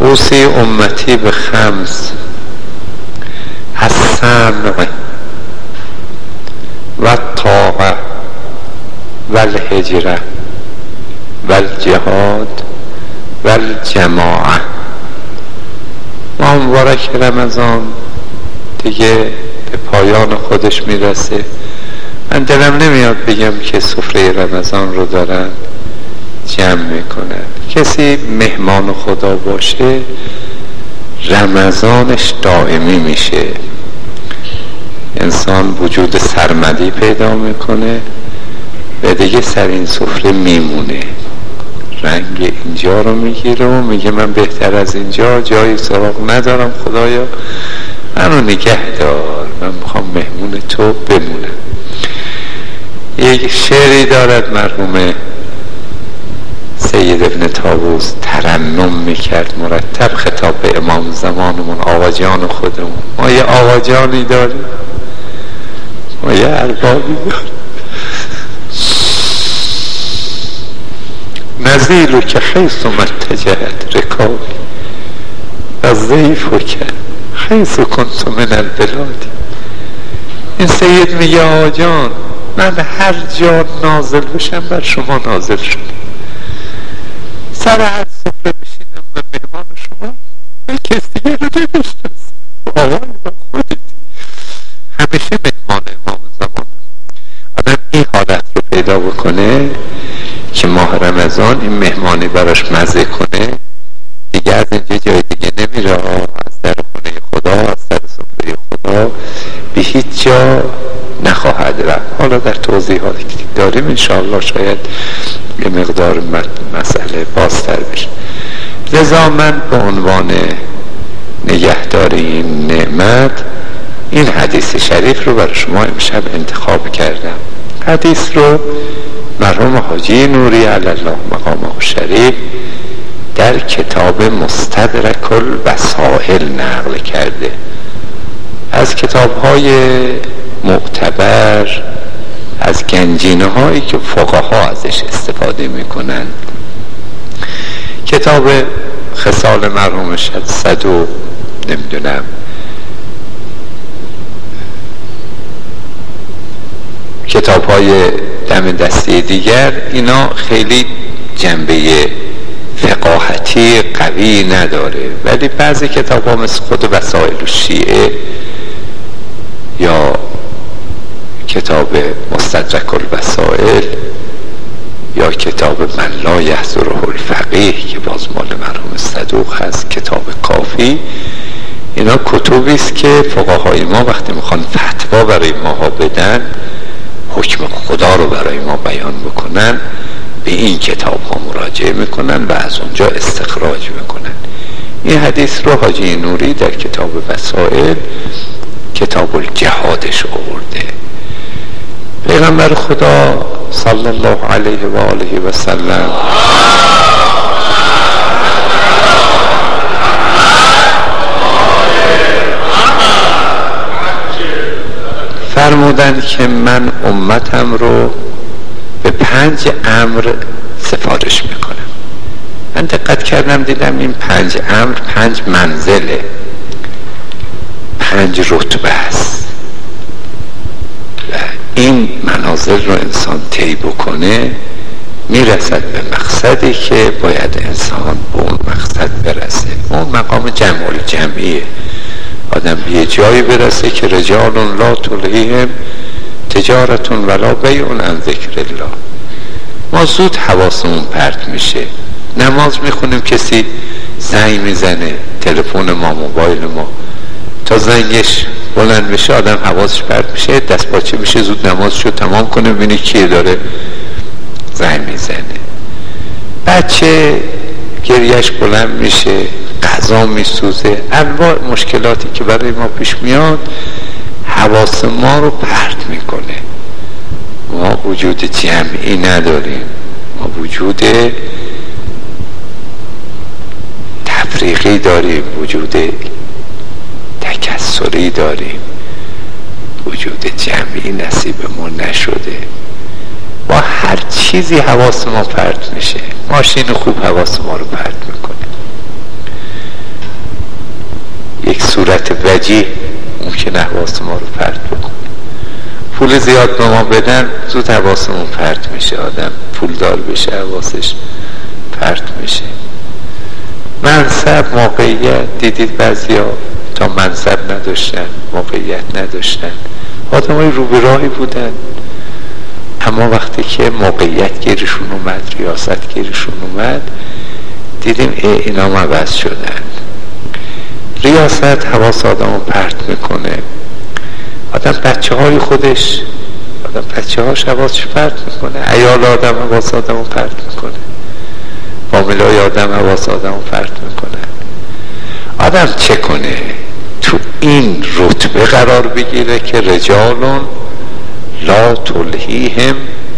اوصی امتی به خمس: السمع و الطاعه و الهجره و الجهاد و الجماعه. ماه مبارک رمضان دیگه به پایان خودش میرسه. من دلم نمیاد بگم که سفره رمضان رو دارن جمع میکنن. کسی مهمان خدا باشه رمضانش دائمی میشه. انسان وجود سرمدی پیدا میکنه و دیگه سر این سفره میمونه، رنگ اینجا رو میگیره و میگه من بهتر از اینجا جایی سراغ ندارم، خدایا منو نگه دار، من میخوام مهمون تو بمونم. یک شعری دارد مرحوم سید ابن طاووس، ترنم میکرد مرتب خطاب به امام زمانمون، آقا جان خودمون. ما یه آقا جانی داریم، ما یه اربابی داریم. نزیلو که حیث متجهت رکابی و ضیفو که حیث کنت من البلادی. این سید میگه آقا جان من هر جا نازل بشم بر شما نازل شدم، سر هر سفره بشینم و مهمان شما و کس دیگه رو نمیشناسم، آقای و خودت همیشه مهمان امام زمان. آدم این حالت رو پیدا بکنه که ماه رمضان این مهمانی براش مزه کنه، دیگه از اینجا جای دیگه نمیره، از در خونه خدا، از در سفره خدا به هیچ جا نخواهد رفت. حالا در توضیحاتی که داریم انشاءالله شاید یه مقدار مسئله بازتر بشه. لذا من به عنوان نگهدار این نعمت این حدیث شریف رو برای شما امشب انتخاب کردم. حدیث رو مرحوم حاجی نوری علی الله مقامه شریف در کتاب مستدرک الوسائل نقل کرده، از کتاب‌های معتبر، از گنجینه هایی که فقها ازش استفاده میکنن. کتاب خصال مرحوم 100 و نمیدونم کتاب های دم دستی دیگر، اینا خیلی جنبه فقاهتی قوی نداره، ولی بعضی کتاب ها مثل خود وسائل الشیعه یا کتاب مستدرک الوسائل یا کتاب من لا یحضره الفقیه که باز مال مرحوم صدوق هست، کتاب کافی، اینا کتبی است که فقهای ما وقتی میخوان فتوا برای ماها بدن، حکم خدا رو برای ما بیان بکنن، به این کتاب ها مراجعه میکنن و از اونجا استخراج میکنن. این حدیث رو حاجی نوری در کتاب وسائل کتاب الجهادش آورده. پیغمبر خدا صلی الله علیه و آله و سلم فرمودند که من امتم رو به 5 امر سفارش میکنم. من دقت کردم دیدم این 5 امر 5 منزله، 5 رتبه است و این منازل رو انسان طی بکنه میرسد به مقصدی که باید انسان به اون مقصد برسه. اون مقام جمع الجمعیه، آدم به یه جایی برسه که رجال لا تلهیهم تجارت ولا بیع عن ذکر الله. ما زود حواسمون پرت میشه، نماز میخونیم کسی زنگ میزنه، تلفن ما، موبایل ما، تا زنگش بلند بشه آدم حواسش پرت میشه، دست پاچه میشه زود نمازشو تمام کنه، ببینی کیه داره زنگ میزنه. بچه گریهش بلند میشه، غذا میسوزه، انواع مشکلاتی که برای ما پیش میاد حواس ما رو پرت میکنه. ما وجود جمعی نداریم، ما وجود تفریقی داریم، وجود تکثری داریم، وجود جمعی نصیبمون نشده. با هر چیزی حواس ما پرت میشه. ماشین خوب حواس ما رو پرت میکنه، وجیه ممکنه حواس ما رو پرت بکنه. پول زیاد به ما بدن زود حواسمون پرت میشه، آدم پولدار بشه حواسش پرت میشه. منصب، موقعیت، دیدید بعضیا تا منصب نداشتن، موقعیت نداشتن، آدم های رو به راهی بودن، اما وقتی که موقعیت گیرشون اومد، ریاست گیرشون اومد، دیدیم اینا هم عوض شدن. ریاست حواس آدم رو پرت میکنه. آدم بچه های خودش، آدم بچه هاش حواسش پرت میکنه، عیال آدم حواس آدم رو پرت میکنه، فامیل های آدم حواس آدم رو پرت میکنه. آدم چه کنه؟ تو این رتبه قرار بگیره که رجالون لا تلهیهم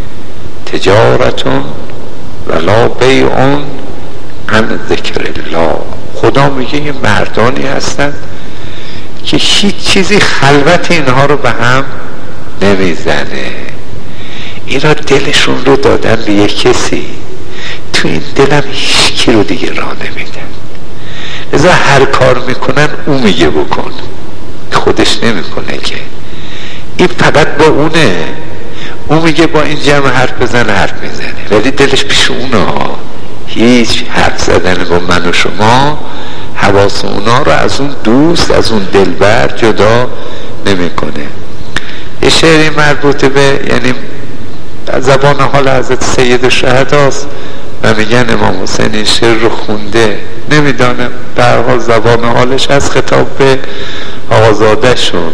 تجارتون ولا بیعون عن ذکر الله. خدا میگه یه مردانی هستن که هیچ چیزی خلوت اینها رو به هم نمیزنه. اینا دلشون رو دادن به یک کسی، تو این دلم هیچ کی رو دیگه راه نمیدن، لذا هر کار میکنن اون میگه بکن، خودش نمیکنه که. این فقط با اونه، اون میگه با این جمع حرف بزن، حرف میزنه، ولی دلش پیش اونه ها. هیچ حرف زدن با من و شما حواس اونا رو از اون دوست، از اون دلبر جدا نمیکنه. یه شعری مربوط به، یعنی زبان حال حضرت سید الشهداست و میگن امام حسین این شعر رو خونده، نمیدانم به هر حال زبان حالش از خطاب به آقازاده شون،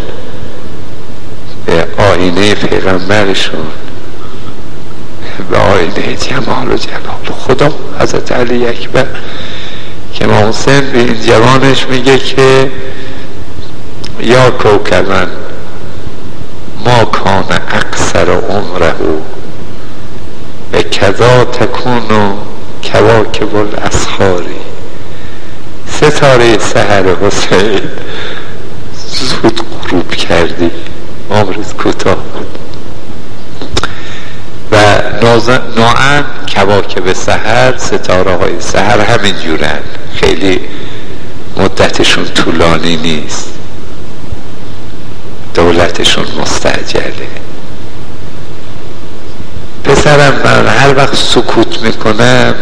به آینه پیغمبرشون، به آینه جمال و جلال خدا حضرت علی اکبر، که امام حسین به این جوانش میگه که یا کوکبن ما کان اکثر عمره و کذا تکونو کواکب الاسحاری. ستاره سحر حسین زود غروب کردی، عمرت کوتاه بود. و نوعا کواکب سحر، ستاره های سحر همین جورن، خیلی مدتشون طولانی نیست، دولتشون مستعجله. پسرم من هر وقت سکوت میکنم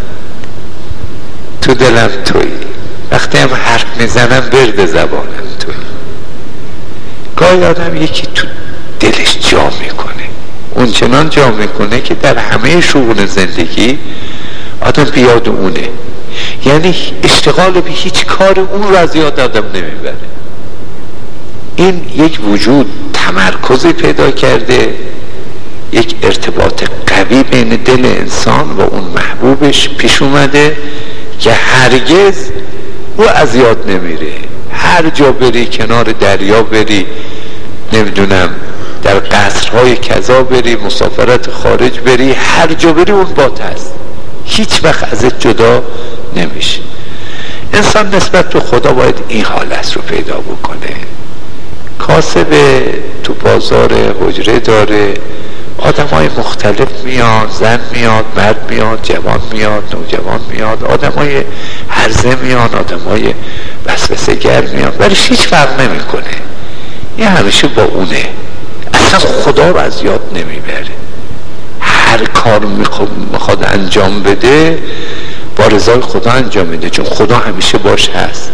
تو دلم تویی، وقتی هم حرف میزنم برد زبانم تویی. گاهی آدم یکی تو دلش جا میکنه، اون چنان جا میکنه که در همه شغل زندگی آدم بیاد اونه، یعنی اشتغال به هیچ کار اون رو از یاد آدم نمیبره. این یک وجود تمرکزی پیدا کرده، یک ارتباط قوی بین دل انسان و اون محبوبش پیش اومده که هرگز او از یاد نمیره. هر جا بری، کنار دریا بری، نمیدونم در قصرهای کذا بری، مسافرت خارج بری، هر جا بری اون بات هست، هیچ وقت ازت جدا نمیشه. انسان نسبت به خدا باید این حالت رو پیدا بکنه. کاسب تو بازار حجره داره، آدم های مختلف میاد، زن میاد، مرد میاد، جوان میاد، نوجوان میاد، آدم های هرزه میاد، آدم های وسوسه گر میاد، ولی هیچ فرق نمی کنه. این همیشه با اونه، اصلا خدا رو از یاد نمیبره. هر کار میخواد انجام بده با رضای خدا انجام میده، چون خدا همیشه باش هست.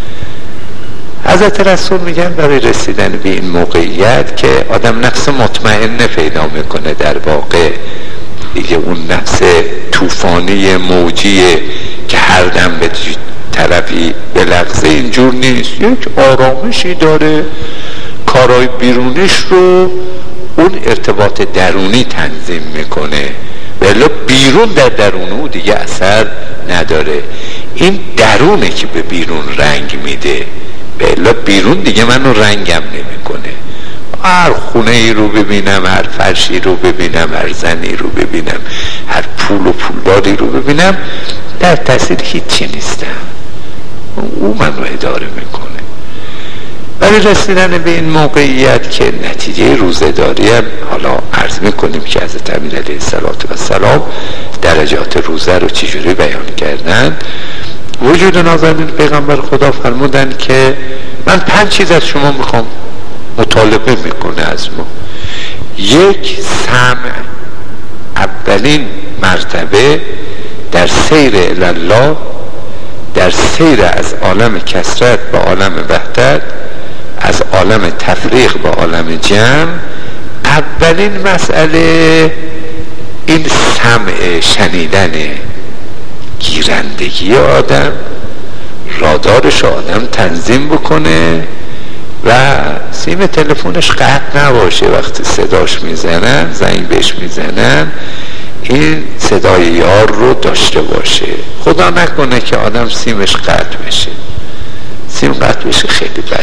حضرت رسول میگن برای رسیدن به این موقعیت که آدم نفس مطمئنه پیدا میکنه، در واقع دیگه اون نفس طوفانی موجیه که هر دم به طرفی بلغزه، اینجور نیست. یک آرامشی داره، کارهای بیرونیش رو اون ارتباط درونی تنظیم میکنه، ولی بیرون در درونو دیگه اثر نداره. این درونه که به بیرون رنگ میده، بلا بیرون دیگه منو رنگم نمیکنه. هر خونه ای رو ببینم، هر فرشی رو ببینم، هر زنی رو ببینم، هر پول و پولداری رو ببینم، در تاثیر هیچی نیستم، او منو اداره میکنه. برای رسیدن به این موقعیت که نتیجه روزه‌داری هم حالا عرض میکنیم که حضرت امیر علیه السلام درجات روزه رو چجوری بیان کردن. وجود نازنین پیغمبر خدا فرمودن که من 5 چیز از شما میخوام. مطالبه میکنه از ما. 1 سمع، اولین مرتبه در سیر الله، در سیر از عالم کثرت به عالم وحدت، از عالم تفریق به عالم جمع. اولین مسئله این سمع، شنیدنه. گیرندگی آدم، رادارش آدم تنظیم بکنه و سیم تلفنش قطع نباشه. وقتی صداش میزنن، زنگ بهش میزنن، این صدای یار رو داشته باشه. خدا نکنه که آدم سیمش قطع بشه. سیم قطع بشه خیلی بده.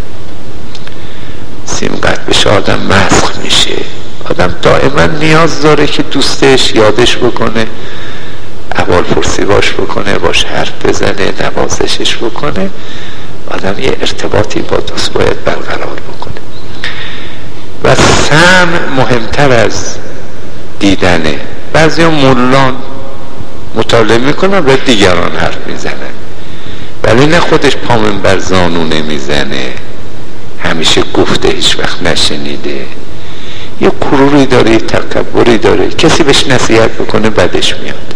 سیم قطع بشه آدم مسخ میشه. آدم دائما نیاز داره که دوستش یادش بکنه، احوال پرسی باش بکنه، باش حرف بزنه، نوازشش بکنه. آدم یه ارتباطی با دوست باید برقرار بکنه. و سمع مهمتر از دیدنه. بعضی مولان مطالعه میکنن و دیگران حرف میزنن، ولی نه خودش پامن بر زانو نمیزنه، همیشه گفته هیچ وقت نشنیده. یه غروری داره، یه تکبری داره، کسی بهش نصیحت بکنه بدش میاد.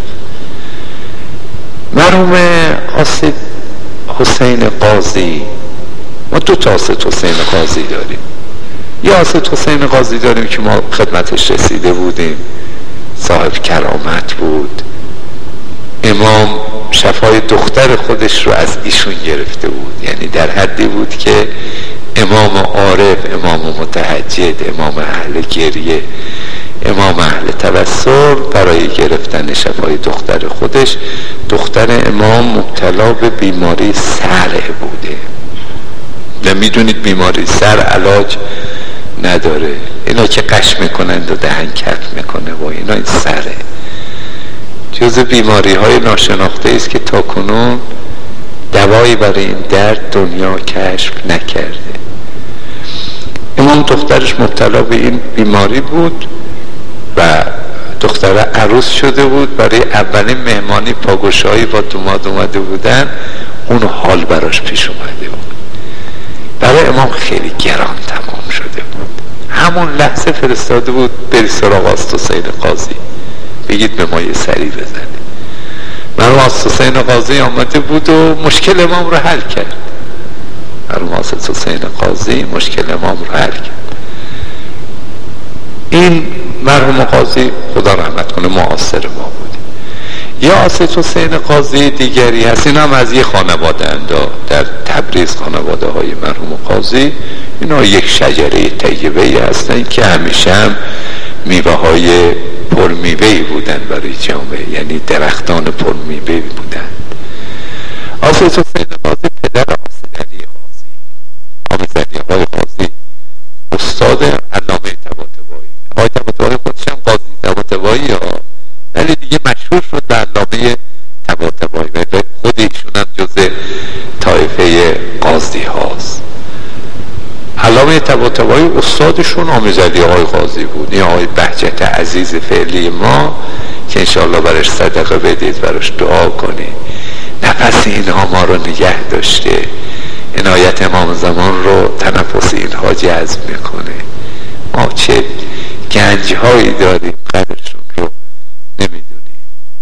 مرحوم آسد حسین قاضی، ما 2 تا آسد حسین قاضی داریم. یه آسد حسین قاضی داریم که ما خدمتش رسیده بودیم، صاحب کرامت بود. امام شفای دختر خودش رو از ایشون گرفته بود، یعنی در حدی بود که امام عارف، امام متهجد، امام اهل گریه، امام اهل توسل برای گرفتن شفای دختر خودش، دختر امام مبتلا به بیماری سر بوده. نمیدونید بیماری سر علاج نداره. اینا که قش میکنند و دهن کف میکنه و اینا، این سره جز بیماری های ناشناخته است که تا کنون دوایی برای این درد دنیا کشف نکرده. امام دخترش مبتلا به این بیماری بود و دختر عروس شده بود. برای اولین مهمانی پاگوشایی با دوماد اومده بودن، اون حال براش پیش اومده بود. برای امام خیلی گران تمام شده بود. همون لحظه فرستاده بود بری سراغ آسد حسین قاضی، بگید به ما یه سری بزنه. مرحوم آسد حسین قاضی آمده بود و مشکل امام رو حل کرد. مرحوم آسد حسین قاضی مشکل امام رو حل کرد. این مرحوم قاضی خدا رحمت کنه معاصر ما بود. یا آسد حسین قاضی دیگری هست، این هم از یه خانواده اندا در تبریز، خانواده های مرحوم قاضی. اینا یک شجره طیبه‌ای هستن که همیشه هم میوه های پرمیوه‌ای بودن برای جامعه، یعنی درختان پرمیوه‌ای بودن. آسد حسین قاضی پدر آسد علی قاضی، حافظ علی آقای قاضی، استاد علامه طباطبایی. آقای طباطبایی خودش هم قاضی طباطبایی ها، ولی دیگه مشهور شد به علامه طباطبایی و خود ایشون هم جز طایفه قاضی هاست. علامه طباطبایی استادشون حافظ علی آقای قاضی بود. این آقای بهجت عزیز فعلی ما که انشاءالله برش صدقه بدید، برش دعا کنید، نفس اینها ما رو نگه داشته، عنایت امام زمان رو تنفس اینها جذب میکنه. ما چه گنجهایی داریم قدرشون رو نمیدونیم.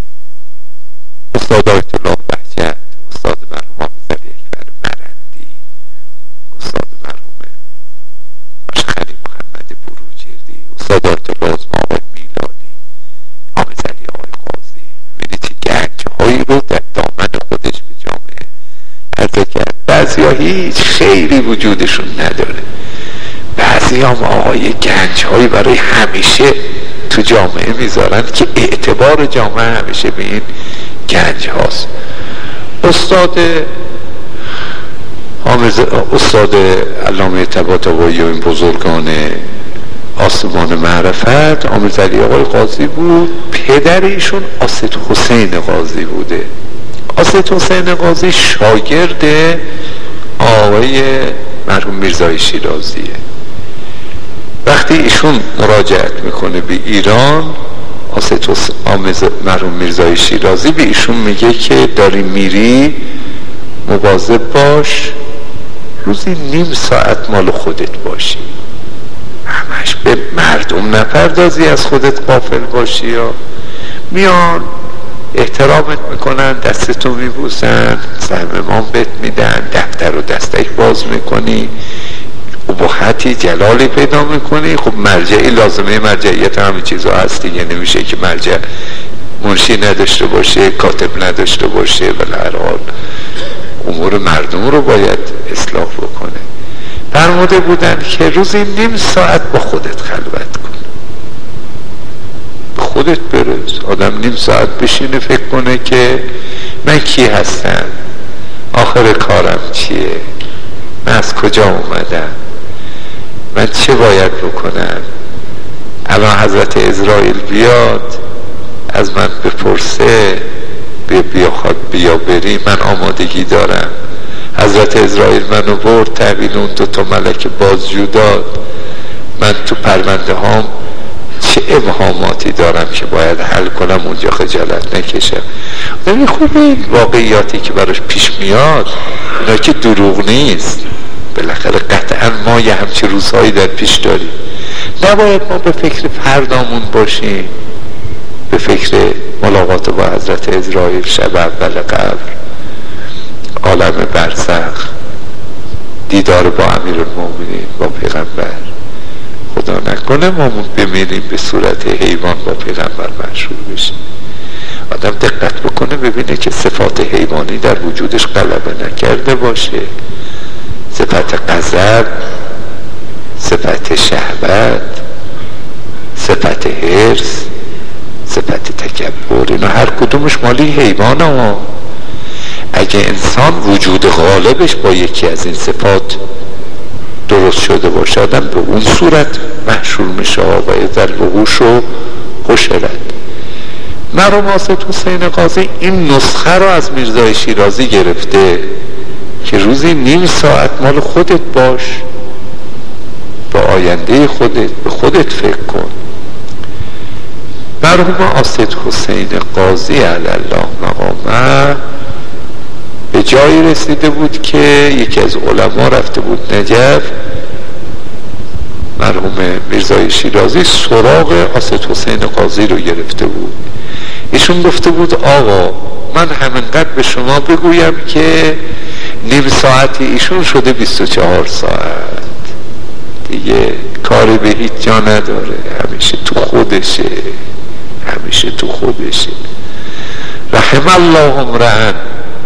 استاد آیت الله بهجت، استاد مرحوم حافظ علی اکبر مرندی، استاد مرحوم مشخلی محمد بروجردی، استاد آیت الله عظمی آقای میلادی، حافظ علی آقای قاضی. ببینید چه گنجهایی رو در دامن خودش به جامعه عرضه کرد. بعضی ها هیچ خیری وجودشون نداره، بعضی هم آقای گنج هایی برای همیشه تو جامعه میذارن که اعتبار جامعه همیشه به این گنج هاست. استاد علامه طباطبایی و این بزرگان آسمان معرفت حافظ علی آقای قاضی بود. پدر ایشون آسد حسین قاضی بوده. آسد حسین قاضی شاگرد آقای مرحوم میرزای شیرازیه. وقتی ایشون مراجعت میکنه به ایران، مرحوم میرزای شیرازی به ایشون میگه که داری میری مواظب باش روزی نیم ساعت مال خودت باشی، همش به مردم نپردازی، از خودت غافل باشی. یا میان احترامت میکنن، دستتو میبوسن، سهم امام بهت میدن، دفتر و دستک باز میکنی، ابهتی جلالی پیدا میکنی. خب مرجعی، لازمه مرجعیت همه چیزها هست دیگه. نمیشه که مرجع منشی نداشته باشه، کاتب نداشته باشه، ولی هر حال امور مردم رو باید اصلاح بکنه. فرموده بودن که روزی نیم ساعت با خودت خلوت کن، به خودت برس. آدم نیم ساعت بشینه فکر کنه که من کی هستم، آخر کارم چیه، من از کجا اومدم، من چه باید بکنم. الان حضرت عزرائیل بیاد از من بپرسه بیا بری، من آمادگی دارم. حضرت عزرائیل منو برد تحویل اون 2 ملک بازجو داد، من تو پرونده هام چه ابهاماتی دارم که باید حل کنم، اونجا خجالت نکشم. نمی خوبه این واقعیاتی که براش پیش میاد اینا که دروغ نیست. بالاخره قطعا ما یه همچی روزهایی در پیش داریم. نباید ما به فکر فردامون باشیم، به فکر ملاقات با حضرت عزرائیل، شب اول قبر، عالم برزخ، دیدار با امیرالمومنین، با پیغمبر. خدا نکنه ما بمیریم به صورت حیوان با پیغمبر مشهور بشیم. آدم دقت بکنه ببینه که صفات حیوانی در وجودش غلبه نکرده باشه. صفت غضب، صفت شهوت، صفت حرص، صفت تکبر، اینا هر کدومش مالی حیوان ها. اگه انسان وجود غالبش با یکی از این صفات درست شده باشه، آدم به اون صورت محشور میشه و در وحوش و حشرت. مرحوم حاسد حسین قاضی این نسخه رو از میرزای شیرازی گرفته که روزی نیم ساعت مال خودت باش، با آینده خودت، به خودت فکر کن. مرحوم حاسد حسین قاضی علی الله مقامه به جایی رسیده بود که یکی از علما رفته بود نجف، مرحوم میرزای شیرازی سراغ حاسد حسین قاضی رو گرفته بود. ایشون گفته بود آقا من همینقدر به شما بگویم که نیم ساعتی ایشون شده 24 ساعت دیگه، کاری به هیچ جا نداره، همیشه تو خودشه، همیشه تو خودشه. رحم الله امرأ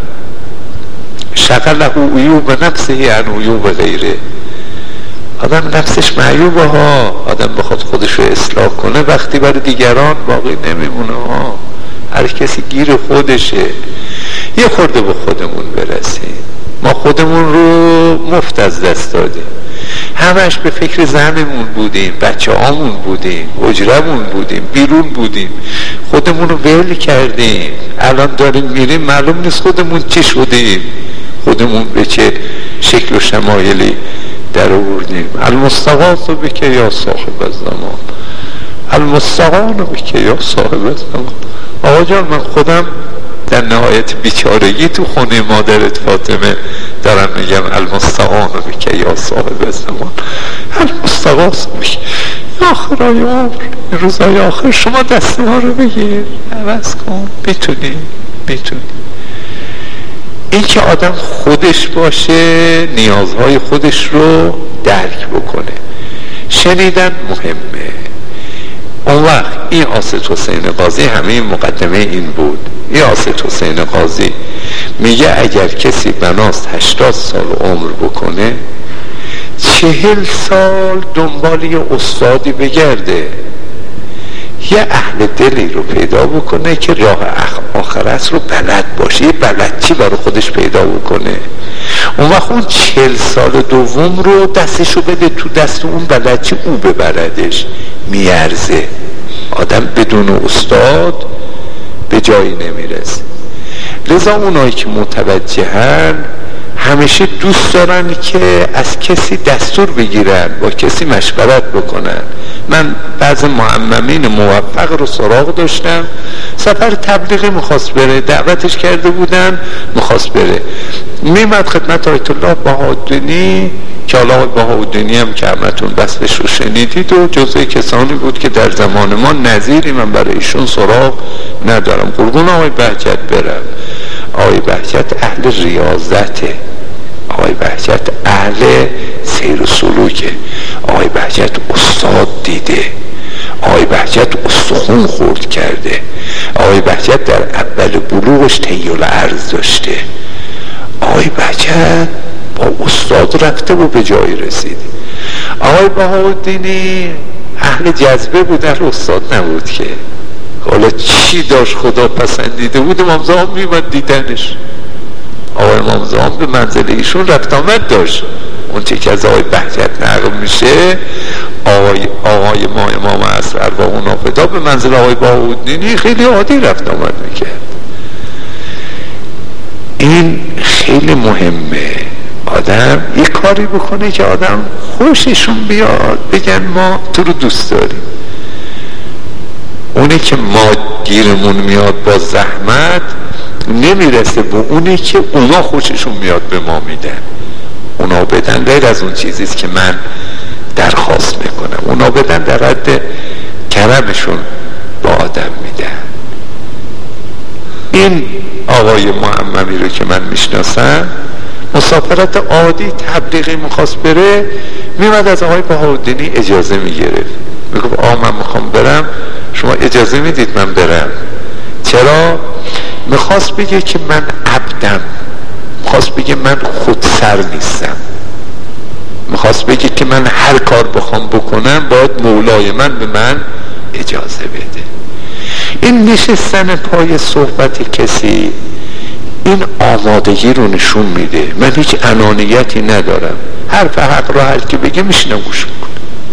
شغله عیوب نفسه عن عیوب غیره. آدم نفسش معیوبه ها، آدم بخواد خودش رو اصلاح کنه وقتی برای دیگران باقی نمیمونه ها. هر کسی گیر خودشه. یه خورده به خودمون برسیم. ما خودمون رو مفت از دست دادیم، همش به فکر زنمون بودیم، بچه هامون بودیم، حجرمون بودیم، بیرون بودیم، خودمون رو ول کردیم. الان داریم میریم معلوم نیست خودمون چی شدیم، خودمون به چه شکل و شمایلی در آوردیم. المستغاث بک یا صاحب الزمان، المستعان بک یا صاحب الزمان. آقا جان من خودم در نهایت بیچارگی تو خونه مادرت فاطمه دارم میگم المستعان بک یا صاحب الزمان، المستغاث بک آخرای عمر، روزای آخر شما دست ما رو بگیر، عوض کن، میتونی. این که آدم خودش باشه، نیازهای خودش رو درک بکنه. شنیدن مهمه. اون وقت این حاسد حسین قاضی، همه مقدمه این بود. این حاسد حسین قاضی میگه اگر کسی بناست 80 سال عمر بکنه، 40 سال دنبال یه استادی بگرده، یه اهل دلی رو پیدا بکنه که راه آخرت رو بلد باشه، یه بلدچی برای خودش پیدا بکنه. اون وقت اون 40 سال دوم رو دستشو بده تو دست اون بلدچی، او ببردش. میارزه. آدم بدون استاد به جایی نمیرسه. لذا اونایی که متوجهن همیشه دوست دارن که از کسی دستور بگیرن، با کسی مشورت بکنن. من بعض معممین موفق رو سراغ داشتم، سفر تبلیغی میخواست بره، دعوتش کرده بودن میخواست بره، میمد خدمت آیت الله بهاءالدینی که حالا بهاءالدینی هم که همتون بسش رو شنیدید و جزء کسانی بود که در زمان ما نظیری من برای ایشون سراغ ندارم. قربون آقای بهجت برم. آقای بهجت اهل ریاضته، آقای بهجت اهل سیر و سلوکه، آقای بهجت استاد دیده، آقای بهجت استخون خورد کرده، آقای بهجت در اول بلوغش طی العرض داشته، آقای بهجت با استاد رفته و به جایی رسید. آقای بهاءالدینی اهل جذبه بود، اهل استاد نبود که حالا چی داشت خدا پسندیده بود امام زمان میمد دیدنش. آقای امام زمان به منزل ایشون رفت آمد داشت. اون چه که از آقای بهجت نقل میشه، آقای ما امام عصر ارواح و نافدا به منزل آقای بهاءالدینی خیلی عادی رفت آمد میکرد. این خیلی مهمه، آدم یه کاری بکنه که آدم خوششون بیاد، بگن ما تو رو دوست داریم. اونی که ما گیرمون میاد با زحمت نمیرسه به اونی که اونا خوششون میاد به ما میدن. اونا بدن غیر از اون چیزیست که من درخواست میکنم، اونا بدن در حد کرمشون با آدم میدن. این آقای معممی رو که من میشناسم، مسافرت عادی تبلیغی میخواست بره، میمد از آقای بهاءالدینی اجازه میگرفت، میگفت آقا من میخوام برم، شما اجازه میدید من برم؟ چرا؟ میخواست بگه که من عبدم، میخواست بگه من خودسر نیستم، میخواست بگه که من هر کار بخوام بکنم باید مولای من به من اجازه بده. این نشستن پای صحبت کسی این آمادگی رو نشون میده. من هیچ انانیتی ندارم، حرف حق را هر که بگه میشنم گوش میکنم.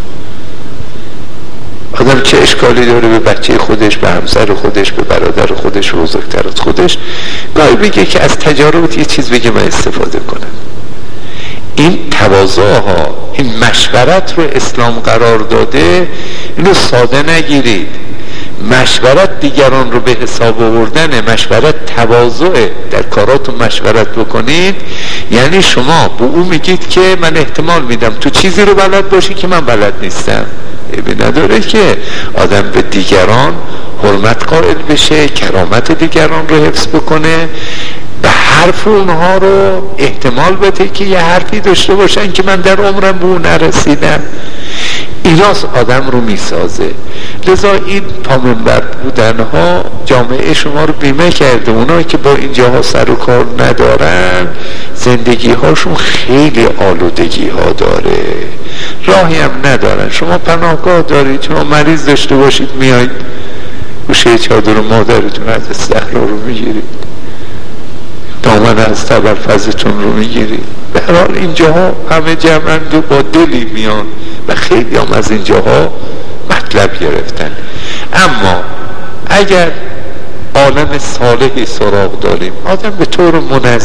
آدم چه اشکالی داره به بچه خودش، به همسر خودش، به برادر خودش، بزرگتر از خودش گاهی بگه که از تجاربت یه چیز بگه من استفاده کنم. این تواضع ها، این مشورت رو اسلام قرار داده. اینو ساده نگیرید. مشورت دیگران رو به حساب آوردن، مشورت تواضعه. در کاراتون مشورت بکنید یعنی شما به اون میگید که من احتمال میدم تو چیزی رو بلد باشی که من بلد نیستم. نداره که آدم به دیگران حرمت قائل بشه، کرامت دیگران رو حفظ بکنه، به حرف اونها رو احتمال بده که یه حرفی داشته باشن که من در عمرم به اون نرسیدم. ایناست آدم رو میسازه. لذا این تا منبر بودنها جامعه شما رو بیمه کرده. اونایی که با اینجاها سر و کار ندارن زندگی هاشون خیلی آلودگی ها داره، راهی هم ندارن. شما پناهگاه دارید، شما مریض داشته باشید میایید گوشه چادر مادرتون از استخر رو میگیرید، دامن از تبرفزتون رو میگیرید. به هر حال اینجاها همه جمعند و با دلی میان و خیلی هم از اینجاها مطلب گرفتن. اما اگر عالم صالحی سراغ داریم، آدم به طور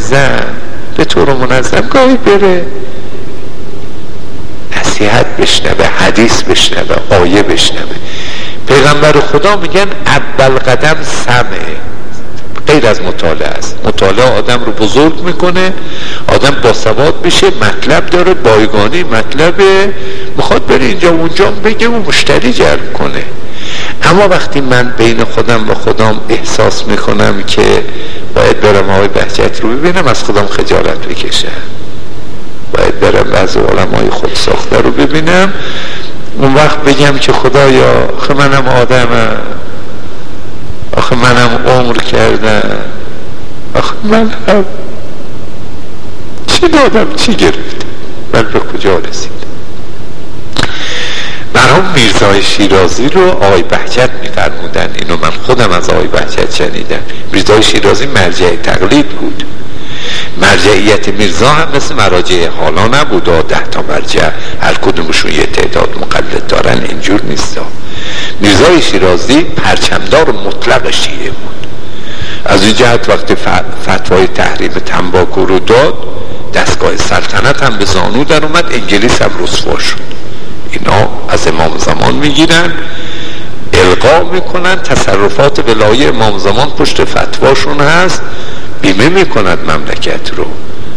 منظم گاهی بره نصیحت بشنوه، حدیث بشنوه، آیه بشنوه. پیغمبر خدا میگن اول قدم سمعه، غیر از مطالعه است. مطالعه آدم رو بزرگ میکنه، آدم باسواد بشه، مطلب داره، بایگانی مطلبه، میخواد بره اینجا اونجا بگه و مشتری جلب کنه. اما وقتی من بین خودم و خودم احساس میکنم که باید برم آقای بهجت رو ببینم، از خودم خجالت بکشم، باید برم بعض علمای خود ساخته رو ببینم، اون وقت بگم که خدایا آخه منم آدمم، آخه منم عمر کردم، آخه من هم چی دادم چی گرفتم، من به کجا رسیدم. مرحوم میرزای شیرازی رو آقای بهجت می‌فرمودن. اینو من خودم از آقای بهجت شنیدم. میرزای شیرازی مرجع تقلید بود. مرجعیت میرزا هم مثل مراجع حالا نبود، 10 تا مرجع هر کدومشون یه تعداد مقلد دارن، اینجور نیست. میرزای شیرازی پرچمدار مطلق شیعه بود. از این جهت وقتی فتوای تحریم تنباکو رو داد، دستگاه سلطنت هم به زانو در اومد، انگلیس هم رسوا شد. اینا از امام زمان میگیرن، القا میکنن، تصرفات ولای امام زمان پشت فتواشون هست، بیمه میکند مملکت رو.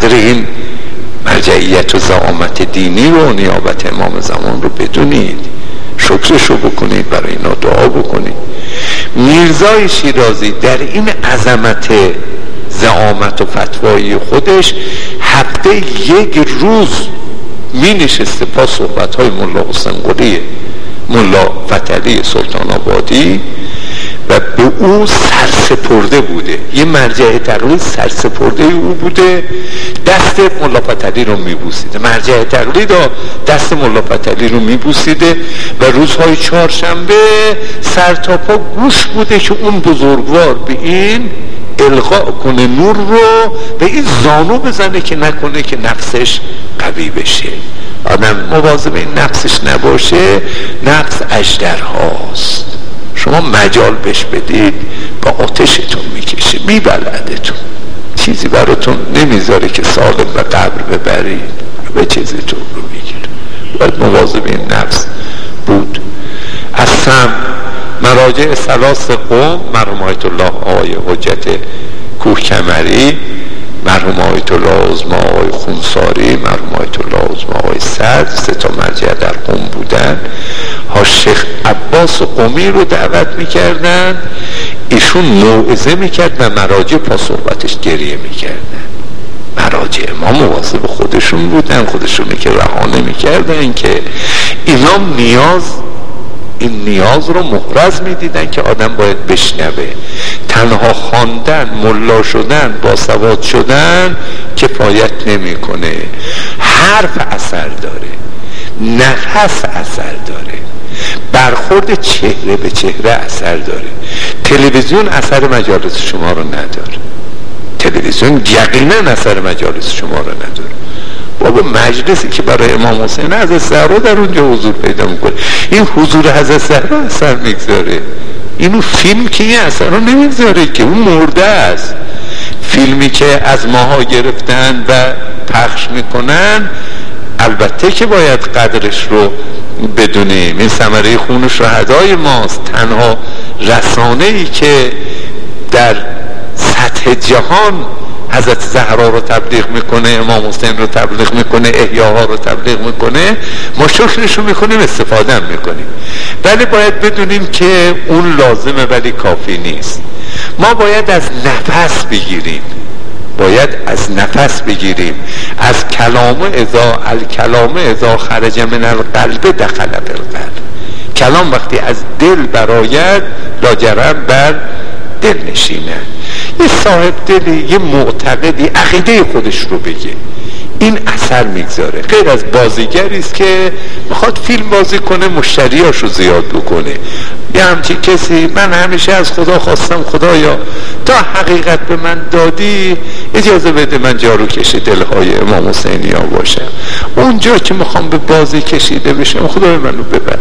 قدر این مرجعیت و زعامت دینی رو، نیابت امام زمان رو بدونید، شکرش رو بکنید، برای اینا دعا بکنید. میرزای شیرازی در این عظمت زعامت و فتوایی خودش هفته یک روز می نشسته پا صحبت های ملا حسین قلی، ملا فتحعلی سلطان آبادی و به او سرسپرده بوده. یه مرجع تقلید سرسپرده او بوده، دست ملا فتحعلی رو میبوسیده. مرجع تقلید دست ملا فتحعلی رو میبوسیده و روزهای چهارشنبه سر تا پا گوش بوده که اون بزرگوار به این القا کنه نور رو، به این زانو بزنه که نکنه که نفسش قوی بشه. آدم مواظب این نفسش نباشه، نفس اژدرهاست. شما مجال بهش بدید با آتشتون میکشه، میبلعدتون، چیزی براتون نمیذاره که سالم به قبر ببرید، به چیزتون رو میگیره. باید مواظب این نفس بود. از سم مراجع ثلاث قوم، مرحوم آیت الله آقای حجت کوهکمری، مرحوم آیت الله عظما آقای خونساری، مرحوم آیت الله عظما آقای صدر، 3 تا مرجع در قم بودن. ها شیخ عباس قمی رو دعوت میکردن، ایشون موعظه میکرد و مراجع پا صحبتش گریه میکردن. مراجع ما مواظب خودشون بودن، خودشونی که رها نمیکردن که اینا این نیاز رو محرز میدیدن که آدم باید بشنوه. تنها خواندن، ملا شدن، باسواد شدن کفایت نمیکنه. حرف اثر داره، نفس اثر داره، برخورد چهره به چهره اثر داره. تلویزیون اثر مجالس شما رو نداره، تلویزیون یقینا اثر مجالس شما رو نداره. بابا مجلسی که برای امام حسین حضرت زهرا در اونجا حضور پیدا میکنه، این حضور حضرت زهرا اثر میگذاره. اینو فیلم که این اثر رو نمیگذاره که، اون مرده است. فیلمی که از ماها گرفتن و پخش میکنن البته که باید قدرش رو بدونیم. این ثمره خون شهدای ماست. تنها رسانه‌ای که در سطح جهان حضرت زهرا رو تبلیغ میکنه، امام حسین رو تبلیغ میکنه، احیاها رو تبلیغ میکنه، ما شکرش رو میکنیم، استفاده هم میکنیم. ولی باید بدونیم که اون لازمه ولی کافی نیست. ما باید از نفس بگیریم، باید از نفس بگیریم. از الکلام اذا خرج من القلب دخل بالقلب. کلام وقتی از دل برآید لاجرم بر دل نشینه. یه صاحب دلی، یه معتقدی عقیده خودش رو بگه، این اثر میگذاره. غیر از بازیگری است که میخواد فیلم بازی کنه، مشتریاشو زیاد بکنه. یه همچین کسی، من همیشه از خدا خواستم خدایا تا حقیقت به من دادی اجازه بده من جاروکش دلهای امام حسینی ها باشم. اونجا که میخوام به بازی کشیده بشم خدای منو ببر.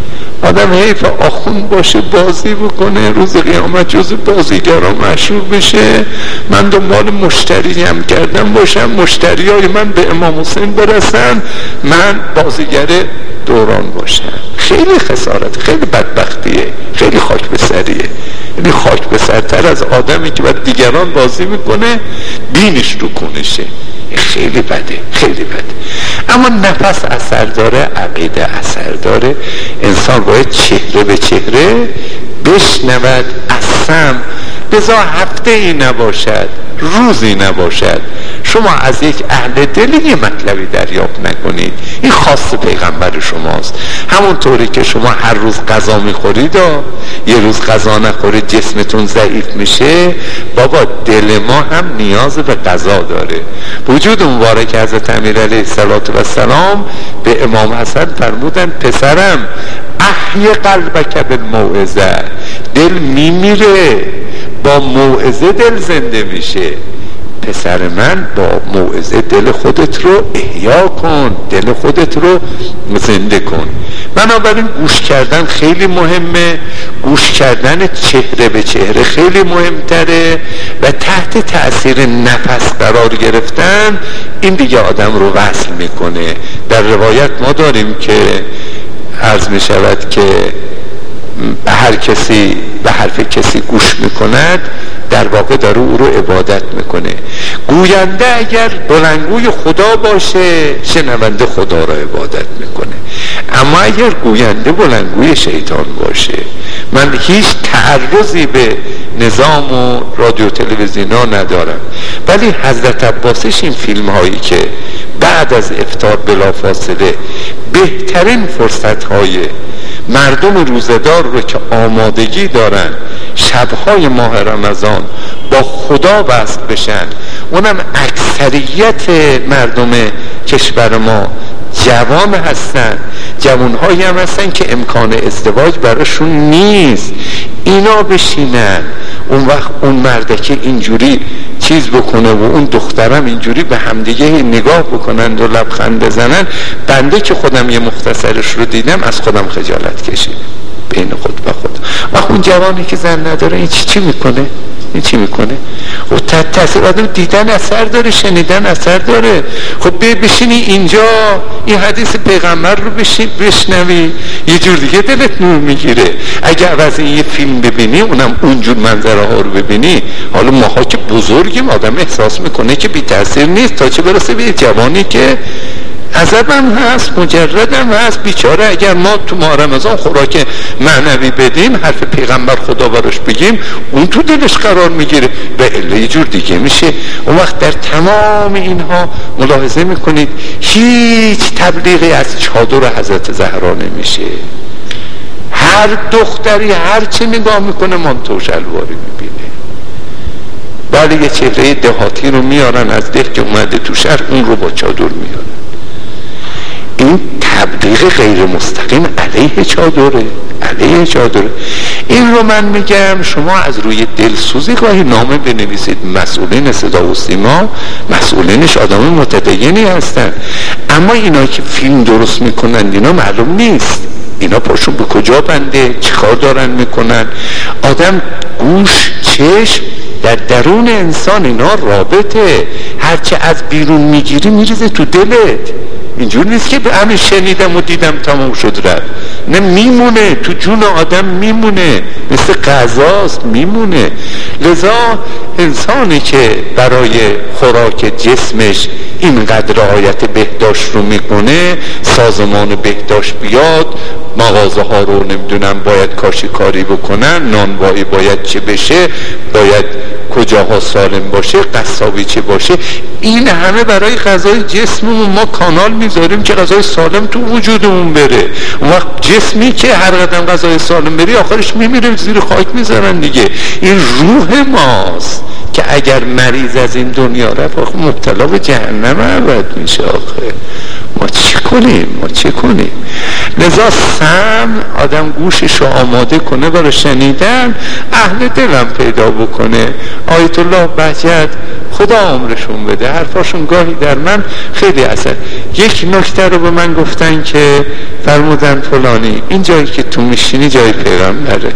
آدم حیف آخوند باشه، بازی بکنه، روز قیامت جز بازیگران مشهور بشه. من دنبال مشتری هم کردم باشم، مشتری های من به امام حسین برسن، من بازیگر دوران باشم. خیلی خسارت، خیلی بدبختیه، خیلی خاک به سریه. یعنی خاک به سرتر از آدمی که باید دیگران بازی میکنه بینش رو کنشه. خیلی بده، خیلی بده. اما نفس اثر داره، عقیده اثر داره. انسان باید چهره به چهره بشنود. از سم بذار هفته ای نباشد، روزی نباشد شما از یک اهل دلی یه مطلبی دریافت نکنید. این خاص پیغمبر شماست. همونطوری که شما هر روز غذا میخورید و یه روز غذا نخورید جسمتون ضعیف میشه، بابا دل ما هم نیاز به غذا داره. وجود مبارک حضرت امیر علیه السلام به امام حسن فرمودن پسرم احی قلبک بالموعظه، دل میمیره با موعظه دل زنده میشه. پسر من با موعظه دل خودت رو احیا کن، دل خودت رو زنده کن. بنابراین گوش کردن خیلی مهمه، گوش کردن چهره به چهره خیلی مهمتره و تحت تأثیر نفس قرار گرفتن این دیگه آدم رو وصل میکنه. در روایت ما داریم که عرض میشود که به هر کسی به حرف کسی گوش میکند در واقع داره او رو عبادت میکنه. گوینده اگر بلندگوی خدا باشه شنونده خدا رو عبادت میکنه، اما اگر گوینده بلندگوی شیطان باشه. من هیچ تعرضی به نظام و رادیو تلویزیونا ندارم، ولی حضرت عباسش این فیلم هایی که بعد از افطار بلافاصله بهترین فرصت های مردم روزدار رو که آمادگی دارن شبهای ماه رمضان با خدا وصل بشن، اونم اکثریت مردم کشور ما جوان هستن، جوانهایی هم هستن که امکان ازدواج براشون نیست، اینا بشینن اون وقت اون مردکه اینجوری چیز بکنه و اون دخترم اینجوری به همدیگه نگاه بکنن و لبخند بزنن. بنده که خودم یه مختصرش رو دیدم از خودم خجالت کشیدم بین خود و خود. وقت اون جوانی که زن نداره این چی میکنه؟ این چی میکنه؟ خب تاثیر آدم دیدن اثر داره، شنیدن اثر داره. خب بشینی اینجا این حدیث پیغمبر رو بشنوی یه جور دیگه دلت نور میگیره. اگه عوض این یه فیلم ببینی اونم اونجور منظره ها رو ببینی، حالا ماها که بزرگیم آدم احساس میکنه که بی تاثیر نیست، تا چه برسه به جوانی که عذبم هست، مجردم هست. بیچاره اگر ما تو ماه رمضان خوراک معنوی بدیم، حرف پیغمبر خدا براش بگیم، اون تو دلش قرار میگیره، به اله یه جور دیگه میشه. اون وقت در تمام اینها ملاحظه میکنید هیچ تبلیغی از چادر حضرت زهرا نمیشه. هر دختری هر چی نگاه میکنه مانتو شلواری میبینه. ولی یه چهره دهاتی رو میارن از ده که اومده تو شهر، اون رو با چادر میارن. این تبلیغ غیر مستقیم علیه چادره، علیه چادره. این رو من میگم شما از روی دلسوزی گاهی نامه بنویسید. مسئولین صدا و سیما مسئولینش آدم متدینی هستن، اما اینا که فیلم درست میکنن اینا معلوم نیست اینا پاشون به کجا بنده، چیکار دارن میکنن. آدم گوش چشم در درون انسان اینا رابطه، هرچه از بیرون میگیری میریزه تو دلت. اینجور نیست که به همین شنیدم و دیدم تمام شد رفت، نه میمونه تو جون آدم، میمونه مثل غذاست میمونه. لذا انسانی که برای خوراک جسمش اینقدر رعایت بهداشت رو میکنه، سازمان بهداشت بیاد، مغازه ها رو نمیدونم باید کاشی بکنن، نانوایی باید چه بشه، باید کجاها سالم باشه، قصابی چه باشه، این همه برای غذای جسممون ما کانال میذاریم که غذای سالم تو وجودمون بره. اون وقت جسمی که هر قدم غذای سالم بری آخرش میمیره، زیر خاک میذارن دیگه. این روح ماست که اگر مریض از این دنیا رفت مبتلا به جهنم ابد میشه. آخه ما چی کنیم؟ لذا آدم گوشش رو آماده کنه برای شنیدن، اهل دلم پیدا بکنه. آیت الله بهجت خدا عمرشون بده، حرفاشون گاهی در من خیلی اثر. یک نکته رو به من گفتن که فرمودن فلانی این جایی که تو میشینی جای پیغمبره،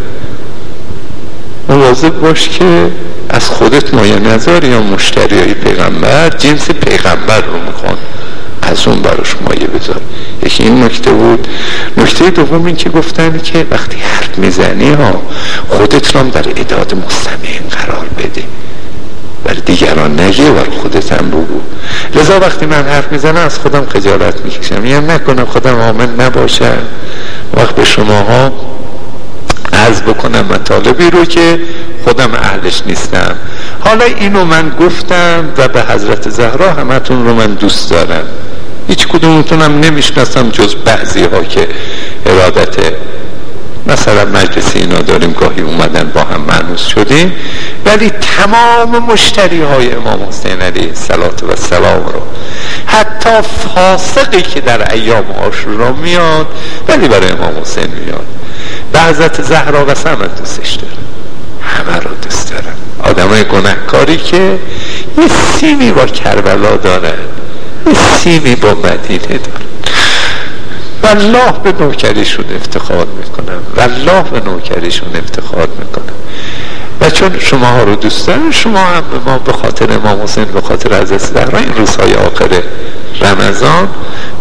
مواظب باش که از خودت مایه نظر یا مشتری های پیغمبر جنس پیغمبر رو میخوان، از اون براش مایه بذار. یکی این نکته بود. نکته دوم این که گفتن که وقتی حرف میزنی خودت رو در اعداد مستمعین قرار بده، برای دیگران نگه، برای خودت هم بگو. لذا وقتی من حرف میزنم از خودم خجالت میکشم، یعنی نکنم خودم عامل نباشم، وقت به شماها عرض بکنم مطالبی رو که خودم اهلش نیستم. حالا اینو من گفتم و به حضرت زهرا همتون رو من دوست دارم، هیچ کدومتونم نمیشناسم جز بعضی ها که ارادت مثلا مجلسی اینا داریم، گاهی اومدن با هم مانوس شدیم، ولی تمام مشتری های امام حسین علیه السلام رو، حتی فاسقی که در ایام عاشورا میاد ولی برای امام حسین میاد، به حضرت زهرا و همه دوستش دارم، همه رو دوست دارم. آدمای گناهکاری که یه سیمی با کربلا داره، یه سیمی با مدینه داره. والله به نوکریشون افتخار میکنم، والله به نوکریشون افتخار میکنم. و چون شما ها رو دوست دارم، شما هم به ما به خاطر امام حسین، به خاطر حضرت زهرا این روزهای آخر رمضان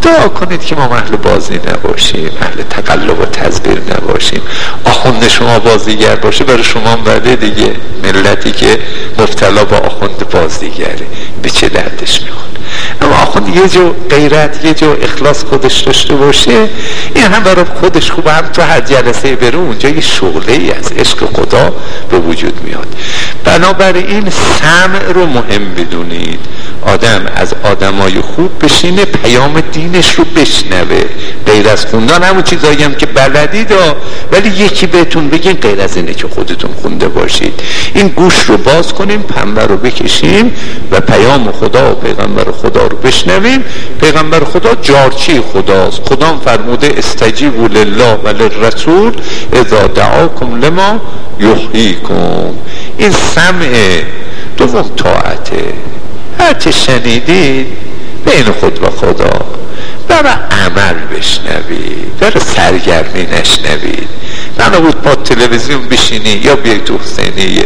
دعا کنید که ما اهل بازی نباشیم، اهل تقلب و تزویر نباشیم. آخوند شما بازیگر باشه برای شما بده دیگه. ملتی که مبتلا با آخوند بازیگره به چه دردش میخوره؟ اما آخوند یه جو غیرت، یه جو اخلاص خودش داشته باشه، این هم برای خودش خوبه، هم تو هر جلسه بره اونجا یه شغله ای از عشق خدا به وجود میاد. بنابراین سمع رو مهم بدونید. آدم از آدمای خوب بشینه پیام دینش رو بشنوه، غیر از خوندن همون چیزایی هم که بلدید ولی یکی بهتون بگین غیر از اینه که خودتون خونده باشید. این گوش رو باز کنیم، پنبه رو بکشیم و پیام خدا و پیغمبر خدا رو بشنویم. پیغمبر خدا جارچی خداست. خدا فرموده استجیبوا لله و للرسول اذا دعاکم لما یحییکم. این سمع. دوم طاعته. هر چه شنیدید بین خود و خدا برای عمل بشنوید، برای سرگرمی نشنوید. نبود با تلویزیون بشینی یا بیایی تو حسینیه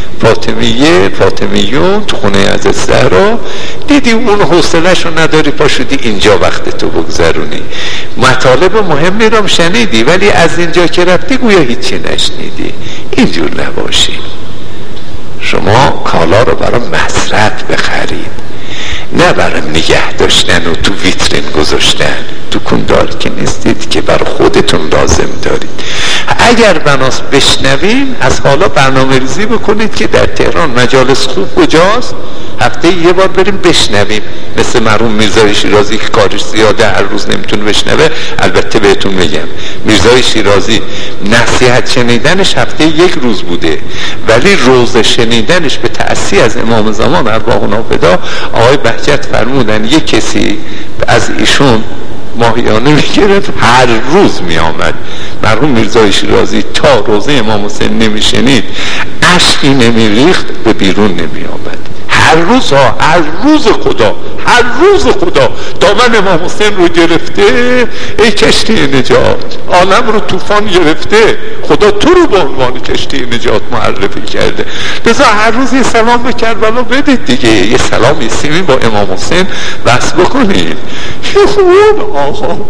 فاطمیون تو خونه از زهرا، دیدی اون حوصله‌شو نداری پاشودی اینجا وقت تو بگذرونی. مطالب مهمی رو شنیدی ولی از اینجا که رفتی گویا هیچی نشنیدی. اینجور نباشی. شما کالا رو برای مصرف بخرید، نه برای نگه داشتن و تو ویترین گذاشتن. تو کندار که نیستید که برای خودتون لازم دارید. اگر بناس بشنویم، از حالا برنامه ریزی بکنید که در تهران مجالس خوب کجاست، هفته یه بار بریم بشنویم. مثل مرحوم میرزای شیرازی که کارش زیاده هر روز نمیتونه بشنوه. البته بهتون میگم میرزای شیرازی نصیحت شنیدنش هفته یک روز بوده ولی روز شنیدنش به تأسی از امام زمان ارواحنا فدا آقای بهجت فرمودن یک کسی از ایشون ماهیانه میگرفت، هر روز میامد. مرحوم میرزای شیرازی تا روزه امام حسین نمیشنید اشکی نمیریخت، به بیرون نمیامد. هر روز خدا دامن امام حسین رو گرفته. ای کشتی نجات، عالم رو طوفان گرفته، خدا تو رو به عنوان کشتی نجات معرفی کرده. لذا هر روز یه سلام به کربلا بدید دیگه، یه سلام یه سیمی با امام حسین بس بکنید. اون آقا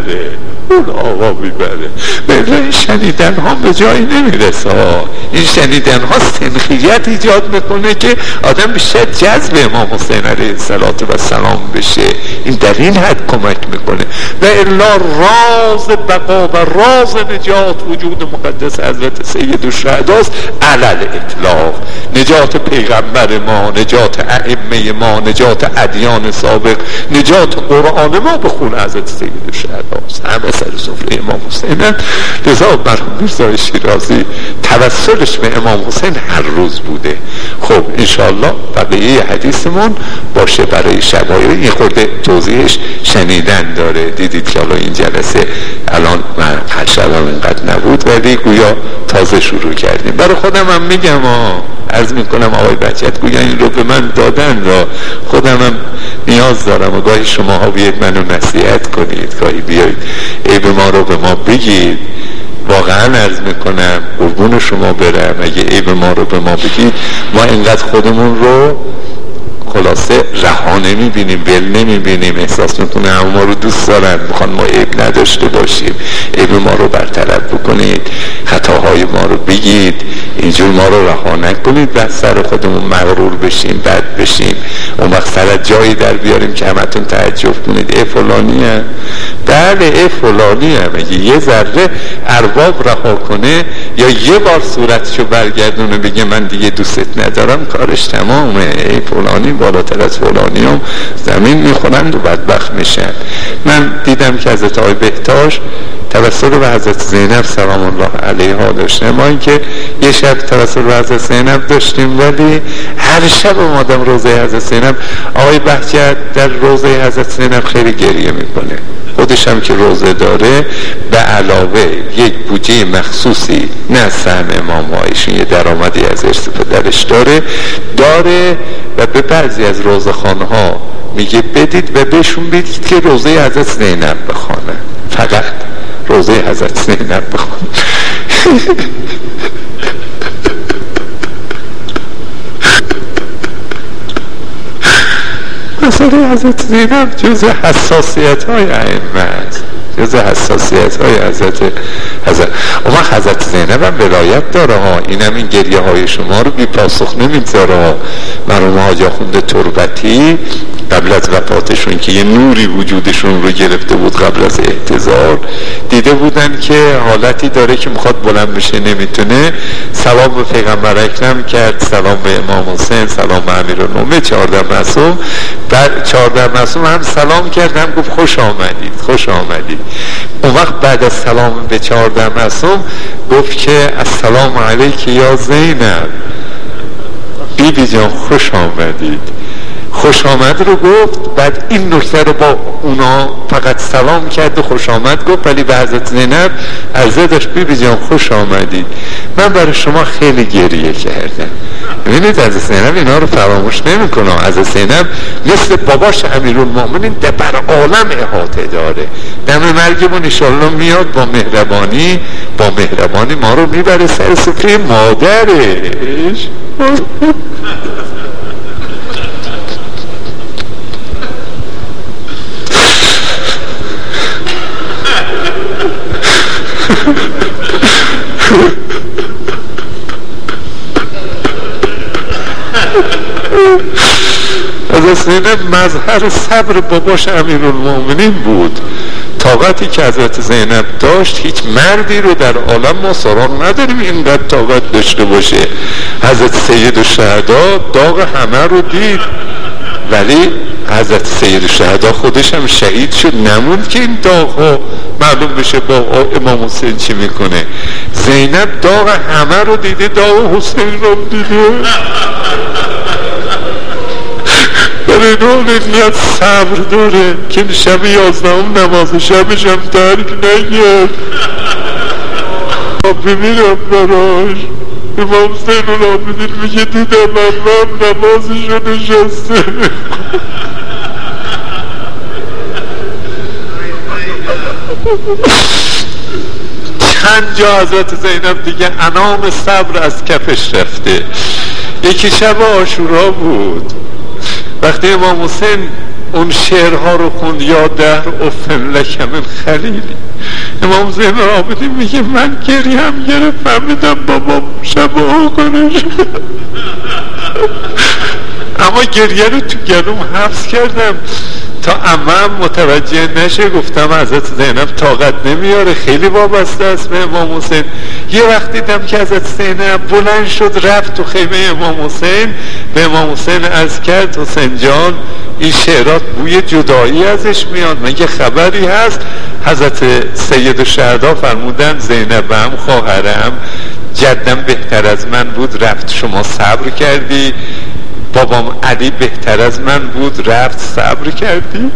میبره. این شنیدن ها به جایی نمیرسه. این شنیدن ها سنخیت ایجاد میکنه که آدم بیشتر جذب امام حسین علیه السلام بشه. این در این حد کمک میکنه. و الا راز بقا و راز نجات وجود مقدس حضرت سید الشهداست علل اطلاق. نجات پیغمبر ما، نجات ائمه ما، نجات ادیان سابق، نجات قرآن ما به خون حضرت سید الشهداست. همه سر سفره امام حسین. لذا مرحوم میرزای شیرازی توسلش به امام حسین هر روز بوده. خب انشاءالله بقیه حدیثمون باشه برای شبایی. این خورده توضیحش شنیدن داره. دیدید که الان این جلسه الان من هر شبم اینقدر نبود ولی گویا تازه شروع کردیم. برای خودم هم میگم عرض میکنم آقای بهجت گویا این رو به من دادن را خودم هم نیاز دارم و گاهی شماها بیاید منو نصیحت کنید، گاهی بیاید عیب ما رو به ما بگید. واقعا عرض میکنم قربون شما برم، اگه عیب ما رو به ما بگید ما اینقدر خودمون رو خلاصه رها نمیبینیم، ول نمیبینیم، احساس میکنه همه ما رو دوست دارن، میخوان ما عیب نداشته باشیم. عیب ما رو برطرف بکنید، خطاهای ما رو بگید، اینجور ما رو رها نکنید و سر خودمون مغرور بشیم، بد بشیم، اون وقت سر جایی در بیاریم که همتون تعجب کنید ای فلانی هم. بله ای فلانی هم. اگه یه ذره ارباب رها کنه یا یه بار صورتشو برگردونه بگه من دیگه دوستت ندارم، کارش تمامه. ای فلانی بالاتر از فلانی هم زمین میخورند و بدبخت میشن. من دیدم که حضرت آقای بهتاش توسل به حضرت زینب سلام الله علیها داشتن. ما اینکه یه شب توسل به حضرت زینب داشتیم ولی هر شب اومدم روزه حضرت زینب. آقای بهجت در روزه حضرت زینب خیلی گریه میکنه. خودش هم که روزه داره به علاوه یک بودجه مخصوصی نه سهم امام ایشون یه درآمدی از ارث پدرش داره و به بعضی از روزخوانه ها میگه بدید و بهشون بگید که روزه حضرت زینب بخوانن، فقط روزه حضرت زینب بخوانن. مسئله حضرت زینب جزء حساسیت های ائمه است، جزء حساسیت های اما حضرت زینب هم ولایت داره ها. اینم این گریه های شما رو بی پاسخ نمیذاره. مرحوم حاج آخوند تربتی قبل از وفاتشون که یه نوری وجودشون رو گرفته بود قبل از احتضار، دیده بودن که حالتی داره که میخواد بلند بشه نمیتونه، سلام به پیغمبر اکرم کرد، سلام به امام حسین، سلام به امیرالمومنین، 14 معصوم. بعد 14 معصوم هم سلام کرد، هم گفت خوش آمدید خوش آمدید. اون وقت بعد از سلام به 14 معصوم گفت که السلام علیک یا زینب، بیبی جان خوش آمدید. خوش آمد رو گفت، بعد این نکته رو با اونا فقط سلام کرد و خوش آمد گفت، ولی به حضرت زینب عرضه داشت بیبی جان خوش آمدید، من برای شما خیلی گریه کردم. ببینید حضرت زینب اینا رو فراموش نمی کنه. حضرت زینب مثل باباش امیرالمومنین بر عالم احاطه داره. دم مرگمون انشالله میاد با مهربانی ما رو میبره سر سفره مادرش. حضرت زینب مظهر صبر باباش امیرالمومنین بود. طاقتی که حضرت زینب داشت هیچ مردی رو در عالم ما سراغ نداریم اینقدر طاقت داشته باشه. حضرت سید الشهدا داغ همه رو دید، ولی حضرت سید الشهدا خودش هم شهید شد، نموند که این داغ ها معلوم بشه با امام حسین چی میکنه. زینب داغ همه رو دیده، داغ حسین رو دیده. برای نون اینیت صبر داره که شب 11 نماز شبش هم ترک نگرد. ببینم براش امام حسین العابدین میگه دیدم امام نمازشو نشسته. چند جا حضرت زینب دیگه انام صبر از کفش رفته. یکی شب عاشورا بود، وقتی امام حسین اون شعرها رو خوند، یا دهر افن لک من خلیلی، امام زین العابدین میگه من گریم گرفت، فهمیدم بابا شب آقانش. اما گریه رو تو گلوم حبس کردم تا عمم متوجه نشه. گفتم حضرت زینب طاقت نمیاره، خیلی وابسته است به امام حسین. یه وقت دیدم که حضرت زینب بلند شد رفت تو خیمه امام حسین، به امام حسین عرض کرد حسین جان این شعرات بوی جدایی ازش میاد، مگه خبری هست؟ حضرت سید الشهدا فرمودن زینبم خواهرم جدم بهتر از من بود رفت شما صبر کردی، بابام علی بهتر از من بود رفت صبر کردی.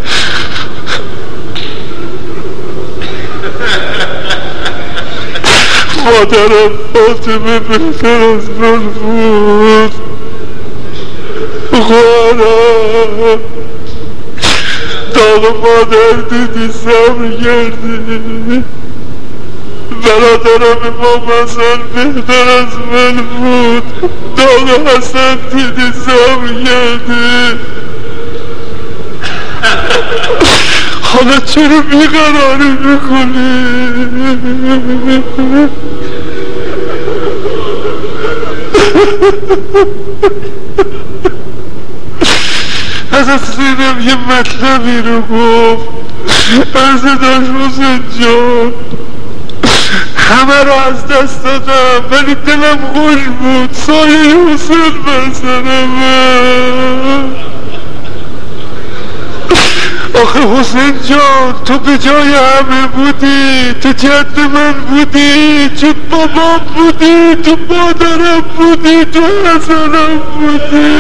مادرم فاطمه بهتر از من بود، خواهرم داغ مادر دیدی صبر کردی، برادرم امام حسن بهتر از من بود، داغ حسن دیدی صبر کردی. حالا چرا بیقراری میکنی؟ حضرت زینب یه مطلبی رو گفت، حضرت حسین جان همه رو از دست دادم ولی دلم خوش بود سایه حسین بر سرم. آخه حسین جان تو به جای همه بودی، تو جد من بودی، تو بابام بودی، تو مادرم بودی، تو حسنم بودی.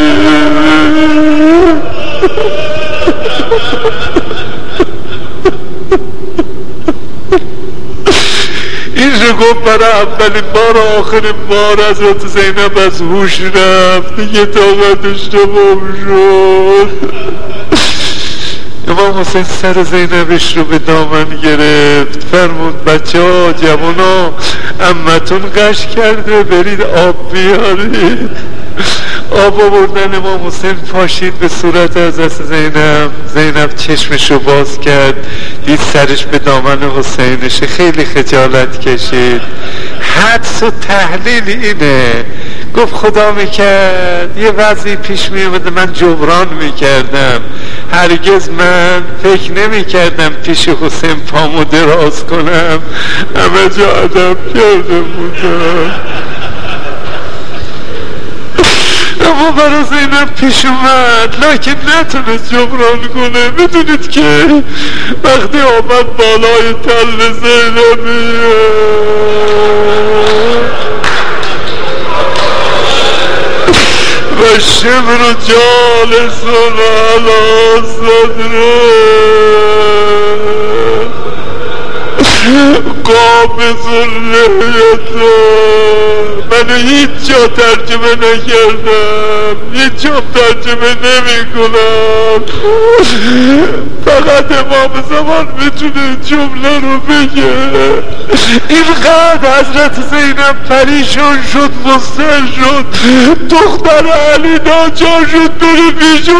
این رو گفت برای اولین بار و آخرین بار حضرت زینب از هوش رفت، دیگه طاقتش تمام شد. امام حسین سر زینبش رو به دامن گرفت، فرمود بچه ها جوان ها عمتون قش کرده برید آب بیارید. آب آوردن امام حسین پاشید به صورت حضرت زینب چشمشو باز کرد، دید سرش به دامن حسینشه، خیلی خجالت کشید. حدس و تحلیل اینه، گفت خدا میکرد یه وضعی پیش میومده من جبران میکردم، هرگز من فکر نمیکردم پیش حسین پامو دراز کنم، همه جا ادب کرده بودم. اما برای زینب پیش اومد لکن نتونست جبران کنه. میدونید که وقتی آمد بالای تل زینبی و شبر جالسون علی صدره قابض لحیته، من هیچ جا ترجمه نکردم، هیچ جا ترجمه نمی کنم، فقط امام زمان میتونه جمله رو بگه. اینقدر حضرت زینب پریشان شد، مضطرب شد، دختر علی ناچار شد بره پیش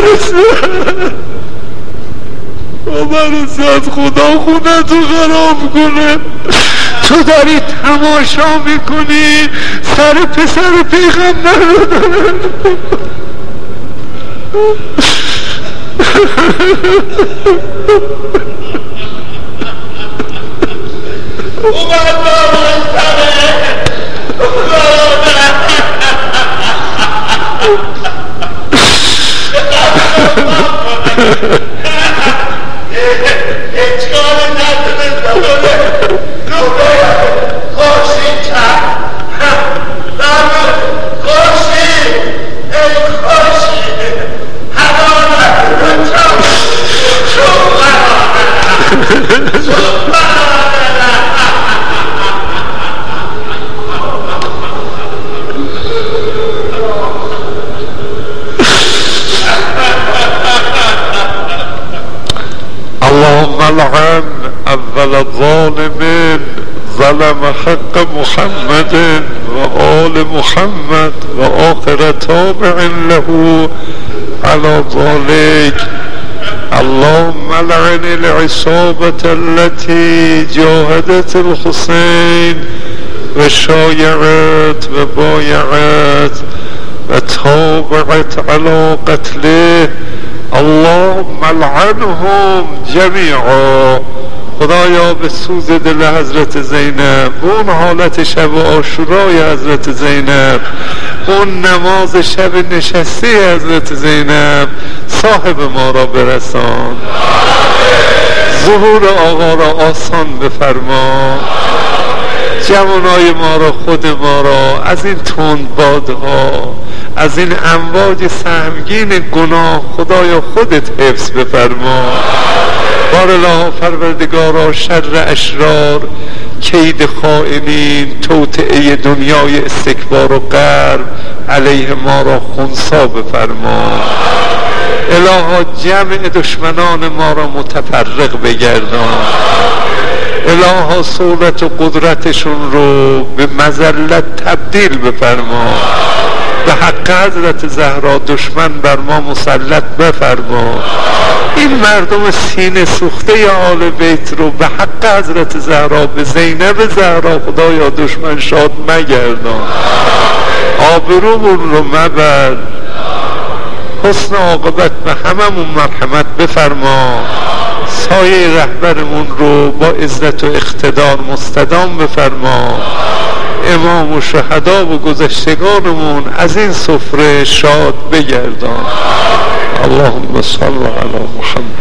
برسد خدا خونه تو خراب کنه. تو داری تماشا میکنی سر پسر پیغمبر رو دارن. اللهم لعن اول ظالم ظلم حق محمد و آل محمد و آخر تابع له على ذلك. اللهم لعن العصابة التي جاهدت الحسين و شایعت و بایعت و تابعت على قتله. اللهم لعنهم جمیعا. خدایا به سوز دل حضرت زینب، به اون حالت شب عاشورای حضرت زینب، اون نماز شب نشسته حضرت زینب، صاحب ما را برسان، ظهور آقا را آسان بفرما، جوانای ما را، خود ما را از این تندبادها، از این امواج سهمگین گناه خدایا خودت حفظ بفرما. بارالله پروردگارا شر اشرار، کید خائنین، توطئه دنیای استکبار و غرب علیه ما را خنثی بفرما. الها جمع دشمنان ما را متفرق بگردان. الها صولت و قدرتشون رو به مذلت تبدیل بفرما. به حق حضرت زهرا دشمن بر ما مسلط بفرما. این مردم سینه سوخته آل بیت رو به حق حضرت زهرا، به زینب زهرا خدایا دشمن شاد مگردان. آبرومون رو مبر، حسن عاقبت به هممون مرحمت بفرما. سایه رهبرمون رو با عزت و اقتدار مستدام بفرما. امام و شهدا و گذشتگانمون از این سفره شاد بگردان. اللهم صل علی محمد.